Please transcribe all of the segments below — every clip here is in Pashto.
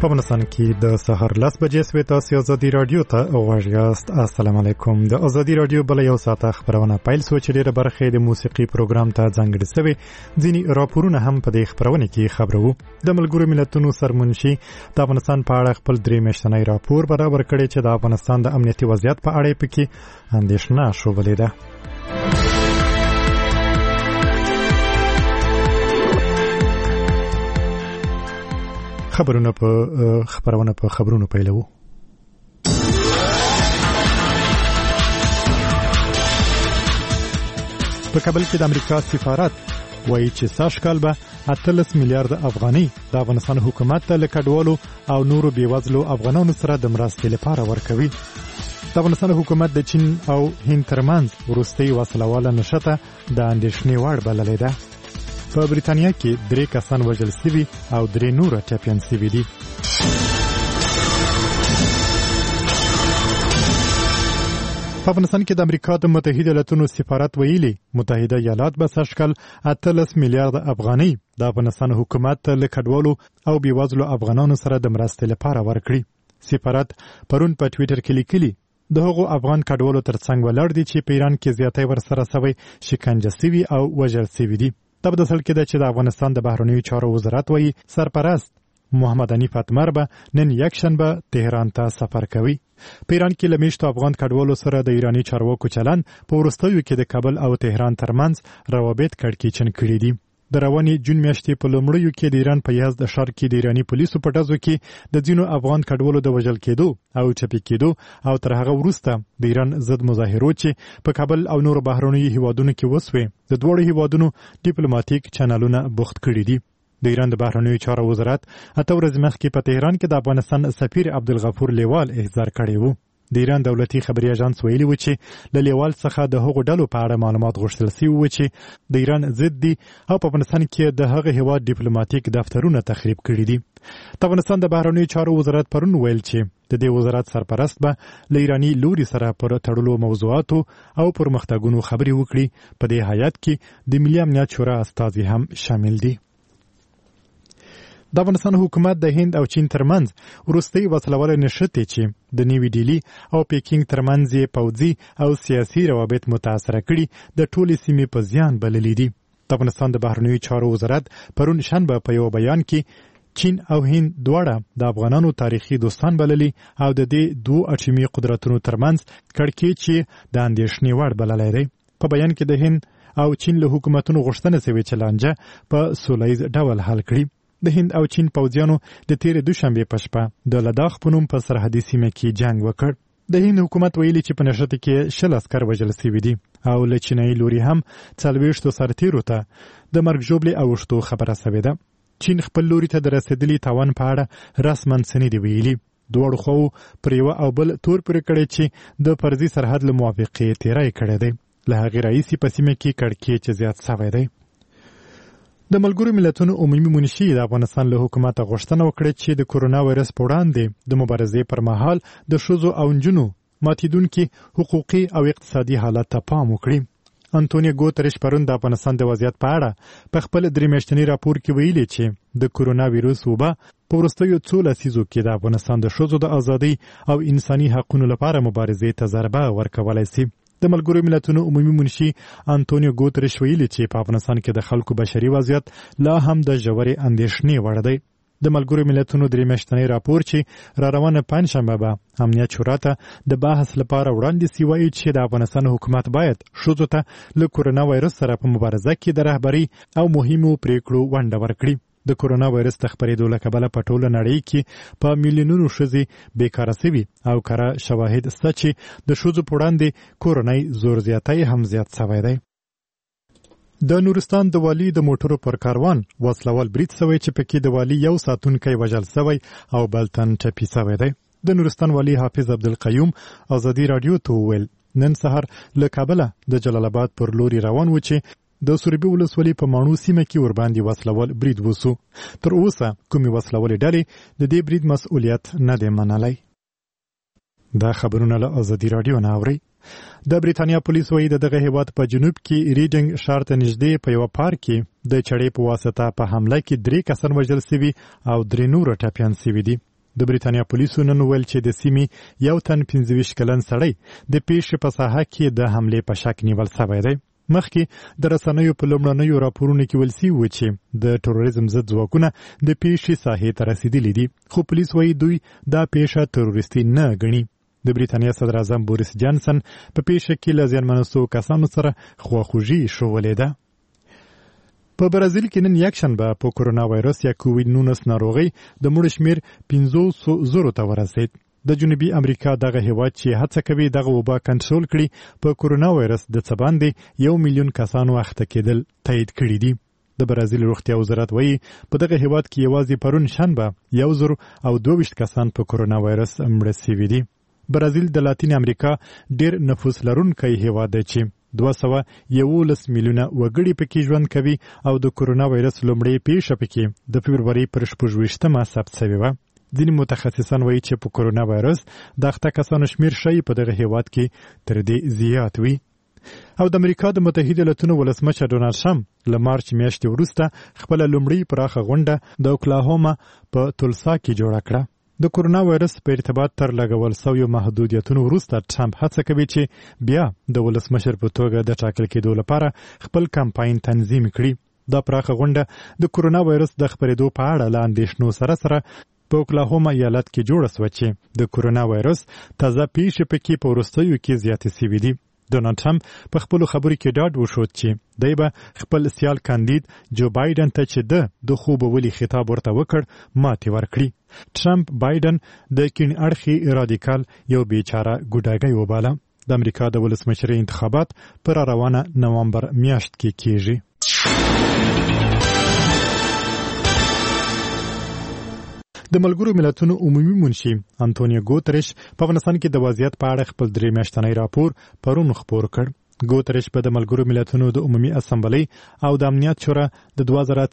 په افغانستان کې د سحر 10 بجې سوي تاسو ازادي رادیو ته غوږ یاست. السلام علیکم. د ازادي رادیو بل یو ساعت خبرونه پیل سو چې ډیره برخه د موسیقي پروګرام ته ځانګړې شوی. ځینی راپورونه هم په دې خبرونه کې خبرو. د ملګرو ملتونو سرمنشي د افغانستان په اړه خپل درې میاشتنی راپور برابر کړی چې د افغانستان د امنیتي وضعیت په اړه پکې اندېښنه شوبلې ده. خبرونه په خبرونو پیلو. په کابل کې د امریکا سفارت وایي چې سږ کال به 18 میلیارډ افغانۍ د افغانستان حکومت ته له کډوالو او نورو بیوزلو افغانانو سره د مرستې لپاره ورکوي. د افغانستان حکومت د چین او هند ترمنځ وروستۍ وسلواله نښته د اندېښنې وړ بللې ده. په بریتانیا کې 3 کسان وژل شوي او 3 نور ټپیان شوي دي. په افغانستان کې د امریکا د متحده ایالاتونو سفارت ویلي متحده ایالات به سږ کال 18 میلیارډ افغانۍ د افغانستان حکومت ته له کډوالو او بیوزلو افغانانو سره د مرستې لپاره ورکړي. سفارت پرون په ټویټر کې لیکلي د هغو افغان کډوالو ترڅنګ ولاړ دي چې په ایران کې زیاتې ورسره سوي شکنجه شوي او وژل شوي دي. دا په داسې کې ده چې د افغانستان د بهرنیو چارو وزارت وایي سرپرست محمد حنیف اتمر به نن یکشنبه تهران ته سفر کوي. په ایران کې له میشتو افغان کډوالو سره د ایرانی چارواکو چلن په وروستیو کې د کابل او تهران ترمنځ روابط کړکېچن کړي دي. د رواني جون میاشتې په لومړیو کې د ایران په یزد ښار کې د ایرانی پولیسو په ډزو کې د ځینو افغان کډوالو د وژل کېدو او چپی کېدو او تر هغه وروسته د ایران ضد مظاهرو چې په کابل او نورو بهرنیو هیوادونو کې وسوې د دوړو هیوادونو ډیپلوماټیک چینلونه بوخت کړي دي. د ایران د بهرنیو چارو وزارت اته ورځې مخکې په تهران کې د افغانستان سفیر عبدالغفور لیوال احضار کړی و. د ایران دولتي خبري اژانس ویلي و چې له لیوال څخه د هغو ډلو په اړه معلومات غوښتل شوي و چې د ایران ضد دي او په افغانستان کې د هغه هیواد ډیپلوماټیک دفترونه تخریب کړي دي. د افغانستان د بهرنیو چارو وزارت پرون ویل چې د دې وزارت سرپرست به له ایرانی لوري سره پر تړلو موضوعاتو او پرمختګونو خبري وکړي. په دې هیات کې د ملي امنیت شورا استازي هم شامل دي. د افغانستان حکومت د هند او چین ترمنځ وروستۍ وسلواله نښتې چې د نیوی ډیلی او پیکینګ ترمنځ یې پوځي او سیاسي روابط متاثره کړي د ټولې سیمې په زیان بللي دي. د افغانستان د بهرنیو چارو وزارت پرون شنبه په یو بیان کې چین او هند دواړه د افغانانو تاریخي دوستان بللي او د دې دوه اټومي قدرتونو ترمنځ کړکېچ د اندېښنې وړ بللی دی. په بیان کې د هند او چین له حکومتونو غوښتنه شوې چې لانجه په سوله ییز ډول حل کړي. د هند او چین پوځیانو د تیرې دوشنبې په شپه د لداخ په نوم په سرحدي سیمه کې جنگ وکړ. د هند حکومت ویلي چې په نښته کې 60 عسکر وژل شوي دي او له چینایي لوري هم 40 سرتیرو ته د مرګ ژوبلې اوښتو خبره شوې ده. چین خپل لوري ته د رسېدلي تاوان په اړه رسما څه نه دي ویلي. دواړو خواو پر یوه او بل تور پورې کړی چې د فرضي سرحد له موافقې تیری کړی دی. له هغې راهیسې په سیمه کې کړکېچ زیات شوی دی. د ملګرو ملتونو عمومي منشي د افغانستان له حکومته غوښتنه وکړه چې د کورونا وایرس په وړاندې د مبارزې پر مهال د ښځو او نجونو ماتیدونکي حقوقي او اقتصادي حالت ته پام وکړي. انټونیو ګوتریش پرون د افغانستان د وضعیت په اړه په خپل 3 میاشتني راپور کې ویلي چې د کورونا وایرس وبا په وروستیو 2 لسیزو کې د افغانستان د ښځو د ازادۍ او انساني حقوقو لپاره مبارزې ته ضربه ورکولای شي. د ملګرو ملتونو عمومي منشي انټونیو ګوتریش ویلي چې په افغانستان کې د خلکو بشري وضعیت لا هم د ژورې اندېښنې وړ دی. د ملګرو ملتونو 3 میاشتنی راپور چې را روانه پنجشنبه به امنیت شورا ته د بحث لپاره وړاندې شي وایي چې د افغانستان حکومت باید ښځو ته له کورونا وایرس سره په مبارزه کې د رهبرۍ او مهمو پریکړو ونډه ورکړي. د کورونا وایرس د خپرېدو له کبله په ټوله نړۍ کې په میلیونونو ښځې بیکاره شوي او کره شواهد شته چې د ښځو په وړاندې کورنۍ زور زیاتی هم زیات شوی دی. د نورستان د والي د موټرو پر کاروان وسلوال برید شوی چې پکې د والي یو ساتونکی وژل شوی او بل تن ټپي شوی دی. د نورستان والي حافظ عبدالقیوم ازادي رادیو ته وویل نن سهار له کابله د جلال آباد پر لوري روان و چې د سوربي ولسوالۍ په ماڼو سیمه کې ورباندې وسلوال برید وسو. تر اوسه کومې وسلوالې ډلې د دې برید مسؤلیت نه دی منلی. دا خبرونه له ازادي رادیو نه اورئ. د بریتانیا پولیس وایي د دغه هیواد په جنوب کې ریډینګ ښار ته نږدې په یوه پارک کې د چړې په واسطه په حمله کې 3 کسان وژل شوي او 3 نور ټپیان شوي دي. د بریتانیا پولیسو نن ویل چې د سیمې یو تن 25 کلن سړی د پیښې په ساحه کې د حملې په شک نیول شوی دی. مخکې د رسنیو په لومړنیو راپورونو کې ویل شوي و چې د تروریزم ضد ځواکونه د پیښې ساحې ته رسیدلي دي، خو پولیس وایي دوی دا پیښه تروریستي نه ګڼي. د بریتانیا صدر اعظم بوریس جانسن په پیښه کې له زیانمنو شوو کسانو سره خواخوږي ښوولې ده. په برازیل کې نن یکشنبه په کرونا وایرس یا کووید-19 ناروغۍ د مړو شمېر 500,000 ته ورسېد. د جنوبي امریکا دغه هیواد چې هڅه کوي دغه وبا کنټرول کړي په کرونا وایرس د څه باندې 1 میلیون کسانو اخته کېدل تایید کړي دي. د برازیل روغتیا وزارت وایي په دغه هیواد کې یوازې پرون شنبه 1,022 کسان په کرونا وایرس مړه شوي دي. برازیل د لاتین امریکا ډیر نفوس لرونکی هیواد دی چې 211 میلیونه وګړي پکې ژوند کوي او د کرونا وایرس لومړی پیښه پکې د فبروري پر 26مه ثبت شوې وه. ځینې متخصصان وایي چې په کرونا وایرس د اخته کسانو شمېر ښایي په دغه هیواد کې تر دې زیات وي. او د امریکا د متحده ایالاتونو ولسمشر ډونالډ ټرمپ له مارچ میاشتې وروسته خپله لومړۍ پراخه غونډه د اوکلاهوما په تولسا کې جوړه کړه. د کرونا وایرس په ارتباط تر لګول شویو محدودیتونو وروسته ټرمپ هڅه کوي چې بیا د ولسمشر په توګه د ټاکل کېدو لپاره خپل کمپاین تنظیم کړي. دا پراخه غونډه د کرونا وایرس د خپرېدو په اړه له اندېښنو سره په اوکلاهوما ایالت کې جوړه شوه چې د کرونا وایرس تازه پیښې پکې په وروستیو کې زیاتې شوي دي. ډونالډ ټرمپ په خپلو خبرو کې ډاډ وښود چې دی به خپل سیال کاندید جو بایدن ته چې د خوبولي خطاب ورته وکړ ماتې ورکړي. ټرمپ بایدن د کیڼ اړخي رادیکال یو بیچاره ګوډاګی وباله. د امریکا د ولسمشرۍ انتخابات پر روانه نوامبر میاشت کې کیږي. د ملګرو ملتونو عمومي منشي انټونیو ګوتریش په افغانستان کې د وضعیت په اړه خپل 3 میاشتنی راپور پرون خپور کړ. ګوتریش په د ملګرو ملتونو د عمومي اسمبلی او د امنیت شورا د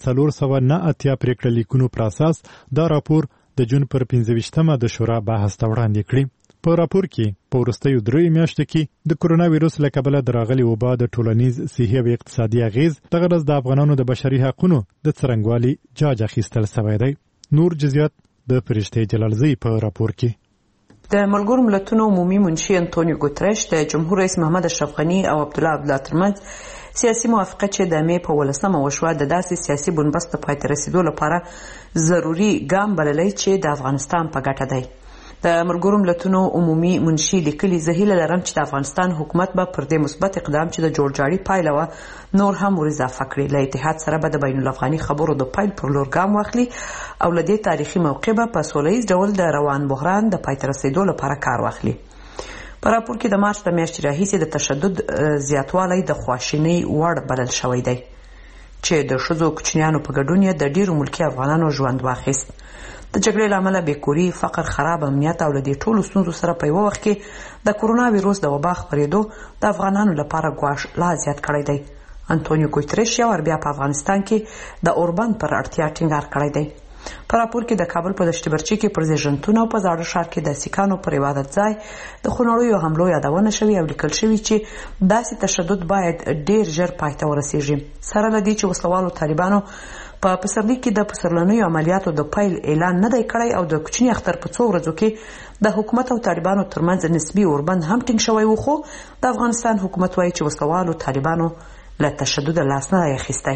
2489 پریکړه لیکونو پر اساس دا راپور د جون پر 15مه د شورا بحث ته وړاندې کړی. په راپور کې په وروستیو 3 میاشتو کې د کرونا وایرس له کبله د راغلي وبا د ټولنیز صحي او اقتصادي اغیز دغه ورځ د افغانانو د بشري حقوقو د څرنګوالي جاج اخیستل شوی دی. نور جزئیات د فرشته جلالزی په راپور کې. د ملګرو ملتونو عمومي منشي انټونیو ګوتریش د جمهور رئیس محمد اشرف غني او عبدالله ترمنځ سیاسي موافقه چې د مې په 18مه وشوه د داسې سیاسي بنبست ته پای ته رسیدو لپاره ضروري ګام بللی چې د افغانستان په ګټه دی. د ملګرو ملتونو عمومي منشي لیکلي زه هیله لرم چې د افغانستان حکومت به پر دې مثبت اقدام چې د جوړجاړي پایله وه نور هم ور اضافه کړي. له اتحاد سره به د بین الافغاني خبرو د پیل پر لور ګام واخلي او له دې تاریخي موقع به په سوله ییز ډول د روان بحران د پای ته رسیدو لپاره کار واخلي. په راپور کې د مارچ د میاشتې راهیسې د تشدد زیاتوالی د خواشینۍ وړ بلل شوی دی چې د ښځو کوچنیانو په ګډون یې د ډیرو ملکي افغانانو ژوند واخیست. د جګړې له امله بېکوري، فقر، خراب امنیت او له دې ټولو ستونزو سره په یوه وخت کې د کرونا ویروس د وبا خپرېدو د افغانانو لپاره ګواښ لا زیات کړی دی. انټونیو ګوتریش یو وار بیا په افغانستان کې د اوربند پر اړتیا ټینګار کړی دی. په راپور کې د کابل په دشت برچي کې پر زیږنتون او په زاړه ښار کې د سیکانو پر عبادت ځای د خونړیو حملو یادونه شوې او لیکل شوي چې داسې تشدد باید ډیر ژر پای ته ورسیږي. سره له دې چې وسلوالو طالبانو په پسرلي کې د پسرلنیو عملیاتو د پیل اعلان نه دی کړی او د کوچني اختر په څو ورځو کې د حکومت او طالبانو ترمنځ نسبي اوربند هم ټینګ شوی و، خو د افغانستان حکومت وایي چې وسلوالو طالبانو له تشدد لاس نه دی اخیستی.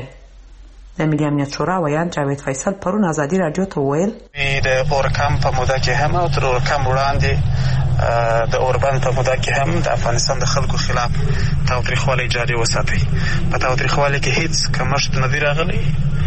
د ملي امنیت شورا ویان جاوید فیصل پرون ازادي رادیو ته وویل د اورکم په موده کې هم او تر اورکم وړاندې د اوربند په موده کې هم د افغانستان د خلکو خلاف تاوتریخوالی جاري وساتي. په تاوتریخوالي کې هیڅ کمښت نه دی راغلی،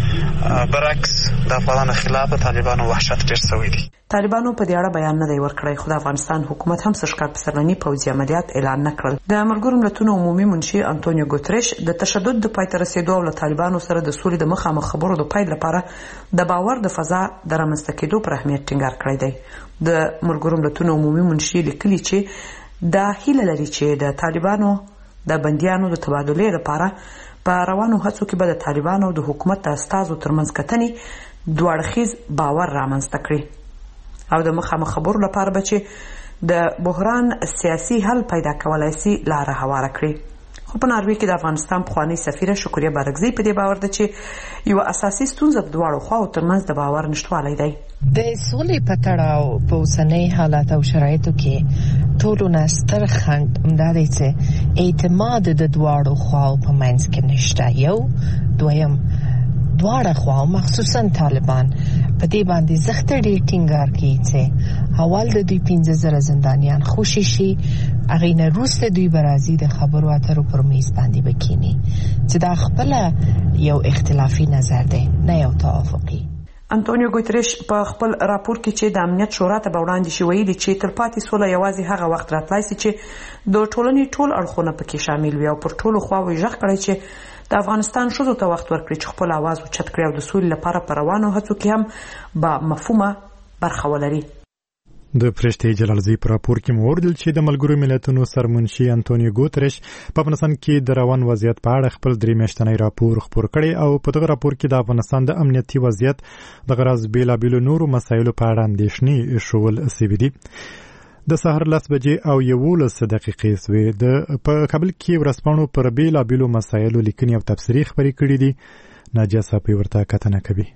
برعکس د افغانانو خلاف طالبانو وحشت ډېر شوی دی. طالبانو په دې اړه بیان نه دی ورکړی، خو د افغانستان حکومت هم سږکال پسرلني پوځي عملیات اعلان نه کړل. د ملګرو ملتونو عمومي منشي انټونیو ګوتریش د تشدد د پای ته رسیدو او له طالبانو سره د سولې د مخامخ خبرو د پیل لپاره د باور د فضا د رامنځته کېدو پر اهمیت ټینګار کړی دی. د ملګرو ملتونو عمومي منشي لیکلي چې دا هیله لري چې د طالبانو د بندیانو د تبادلې لپاره په روانو هڅو کې به د طالبانو او د حکومت د استازو ترمنځ کتنې دوه اړخیز باور رامنځته کړي او د مخامخ خبرو لپاره به چې د بحران سیاسي حل پیدا کولای شي لاره هواره کړي. خو په ناروې کې د افغانستان پخوانی سفیره شکریه بارکزی په دې باور ده چې یو اساسي ستونزه د دواړو خواو ترمنځ د باور نشتوالی دی. د سولې په تړاو په اوسنۍ حالات او شرایطو کې ټولو نه ستر خنډ همدا دی چې اعتماد د دواړو خواو په منځ کې نشته. یو دویم دواړه خوا مخصوصا طالبان په دې باندې زخته ډیر ټینګار کوي چې اول د دوی 15,000 زندانیان خوشي شي، هغه نه وروسته دوی برازي د خبرو اترو پر میز باندې بکینی چې دا خپل یو اختلافي نظر دی نه یو توافقي. انټونیو ګوتریش په خپل راپور کې چې د امنیت شورا ته وړاندې شوی ویلي چې تلپاتې سوله یوازې هغه وخت راتلای شي چې د ټولنې ټول اړخونه پکې شامل وي او پر ټولو خواوو غږ کړي چې د افغانستان ښځو ته وخت ورکړي چې خپل आवाज اوچت کړي او د سولې لپاره په روانو هڅو کې هم با مفهومه برخه ولري. د فرشتي جلالزی پر راپور کې موردل چې د ملګرو ملتونو سرمنشي انټونیو ګوتریش په افغانستان کې د روان وضعیت په اړه خپل 3 میاشتنی راپور خپور کړي او په دغه راپور کې د افغانستان د امنیتي وضعیت د غرض بیلابیلو نورو مسایلو په اړه اندېښنې شول سوي دي. د سحر 10 بجې او 11 دقیقې سوې د په کابل کې ورسپانو پر بیلابیلو مسایلو لیکنې او تفسیري خبرې کړې دي. ناجیه صاحب ورته کتنه کوي.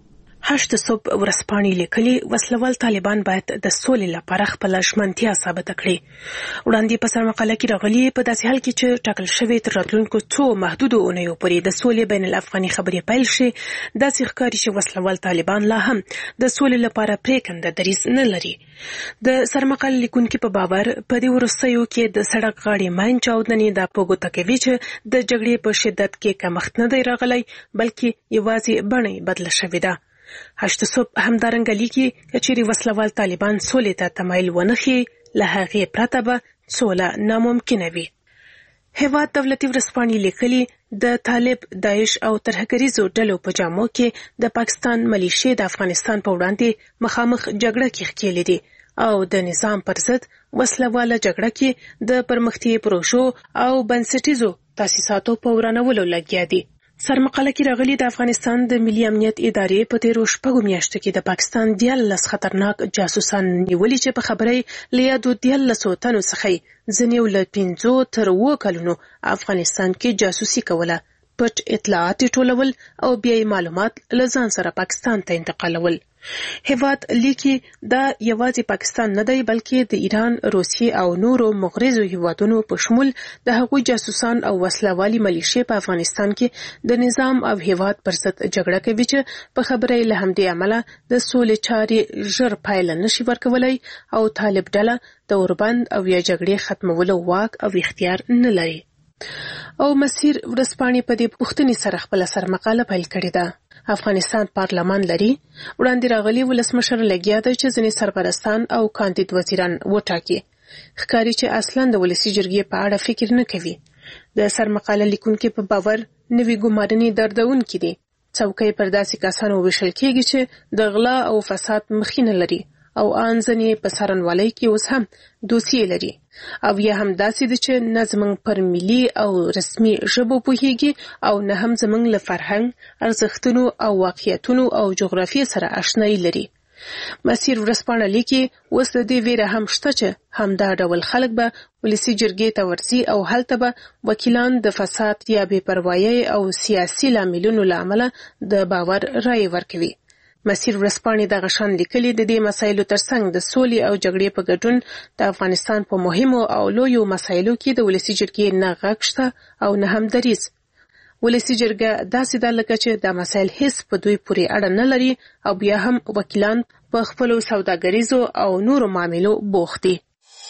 8 صبح ورسپانې لیکلي وسلوال طالبان باید د سولې لپاره خپل ژمنتیا ثابت کړي. وړاندې په سرمقاله کې راغلي په داسې حال کې چې ټاکل شوی تر راتلونکو 2 محدودو اونیو پورې د سولې بین الافغاني خبرې پیل شي، داسې ښکاري چې وسلوال طالبان لا هم د سولې لپاره پریکنده دریځ نه لري. د سرمقاله لیکونکو په باور په دې وروستیو کې د سړک غاړې ماین چاودنې د پوګو تکوي چې د جګړې په شدت کې کمښت نه دی راغلی بلکې یوازې بڼه بدله شوې ده. 8 صبح همدارنګه لیکي چې وسلوال طالبان سولې ته تمایل ونخي، له هغې پرته به سوله ناممکنه وي. هیواد دولتي ورځپاڼې لیکلي د طالب، داعش او ترهګریزو ډلو په جامو کې د پاکستان ملیشې د افغانستان په وړاندې مخامخ جګړه کې ښکېلې دي او د نظام پر ضد وسلواله جګړه کې د پرمختیايي پروژو او بنسټیزو تاسیساتو په ورانولو لګیا دي. سرمقاله کې راغلي د افغانستان د ملي امنیت ادارې په تیرو 6 میاشتو کې د پاکستان 14 خطرناک جاسوسان نیولي چې په خبرې له یادو 14 تنو څخه ځینې له 5 تر 7 کلونو افغانستان کې جاسوسي کوله، پټ اطلاعات ټولول او بیا معلومات له ځان سره پاکستان ته انتقالول. هیواد لیکي دا یوازې پاکستان نه دی بلکې د ایران، روسیې او نورو مغرضو هیوادونو په شمول د هغوی جاسوسان او وسلوالي ملیشې په افغانستان کې د نظام او هیواد پر ضد جګړه کوي چې په خبره له همدې عمله د سولې چارې ژر پایله نشي ورکولای او طالب ډله د اوربند او یا جګړې ختمولو واک او اختیار نه لري. او مسیر ورځپاڼې په دې پوښتنې سره خپل سرمقاله پیل کړې ده. افغانستان پارلمان لري. وړاندې راغلي ولسمشر لګیا دی چې ځینې سرپرستان او کاندید وزیران وټاکي. ښکاري چې اصلاً د ولسي جرګې په اړه فکر نه کوي. د سرمقاله لیکونکو په باور نوې ګمارنې دردونکې دي. څوکۍ پر داسې کسانو ویشل کېږي چې د غلا او فساد مخینه لري او ان ځنې په څارنوالۍ کې اوس هم دوسیې لري او یا هم داسې دي چې نه زموږ پر ملي او رسمي ژبو پوهیږي او نه هم زموږ له فرهنګ، ارزښتونو او واقعیتونو او جغرافیې سره آشنایي لري. مسیر ورځپاڼه لیکي اوس د دې ویره هم شته چې همدا ډول خلک به ولسي جرګې ته ورځي او هلته به وکیلان د فساد یا بې پروایۍ او سیاسي لاملونو له امله د باور رایې ورکوي. مسیر ورځپاڼې دغه شان لیکلي د دې مسایلو ترڅنګ د سولې او جګړې په ګډون د افغانستان په مهمو او لویو مسایلو کې د ولسي جرګې نه غږ شته او نه هم دریځ. ولسي جرګه داسې ده لکه چې دا مسایل هیڅ په دوی پورې اړه نه لري او بیا هم وکیلان په خپلو سوداګریزو او نورو معاملو بوخت دي.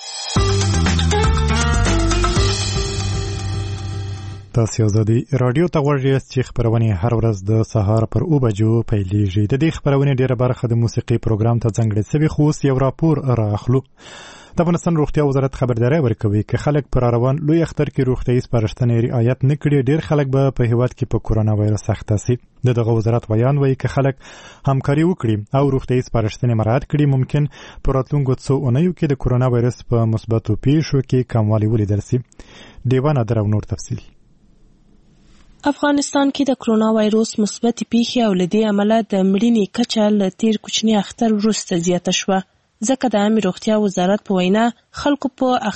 تاسو آزادي رادیو ته غوږ یاست چې خبرونه هر ورځ د سهار پر 9 بجو پیلېږي. د دې خبرونه ډیره برخه د موسیقي پروګرام ته ځانګړې شوی خو یو راپور راخلو. د افغانستان روغتیا وزارت خبرداري ورکوي چې خلک پر روان لوی اختر کې روغتیايي سپارښتنې رعایت نه کړي ډیر خلک به په هیواد کې په کورونا وایرس اخته شي. دغه وزارت بیان وایي چې خلک همکاري وکړي او روغتیايي سپارښتنې مراعات کړي ممکن په راتلونکو څو اونیو کې د کورونا وایرس په مثبتو پیښو کې کموالی ولیدل شي. دیوان درو نور تفصیل. افغانستان کې د کرونا وایرس مثبت پیښې او لدی عمله د مړینې کچه له تیر کوچنی اختر وروسته زیاته شوه. ځکه د عامه روغتیا وزارت په وینا خلکو په